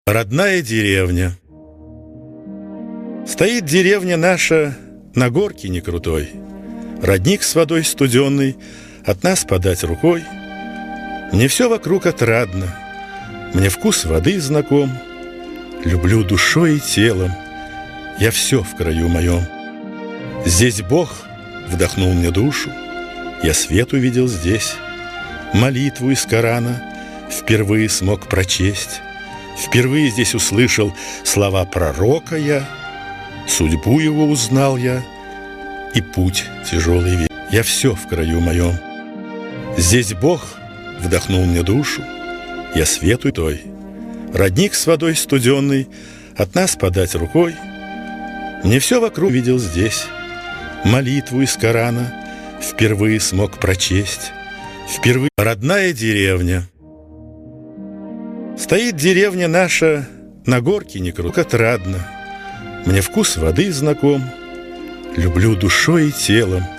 Родная деревня. Стоит деревня наша на горке не крутой. Родник с водой студенной от нас подать рукой. Мне все вокруг отрадно, мне вкус воды знаком. Люблю душой и телом, я все в краю моем. Здесь Бог вдохнул мне душу, я свет увидел здесь. Молитву из Корана впервые смог прочесть. Впервые здесь услышал слова пророка я, судьбу его узнал я, и путь тяжелый век. Я все в краю моем. Здесь Бог вдохнул мне душу, я свету той. Родник с водой студенной от нас подать рукой. Мне все вокруг видел здесь. Молитву из Корана впервые смог прочесть. Впервые родная деревня. Стоит деревня наша на горке не круто, отрадно. Мне вкус воды знаком, люблю душой и телом.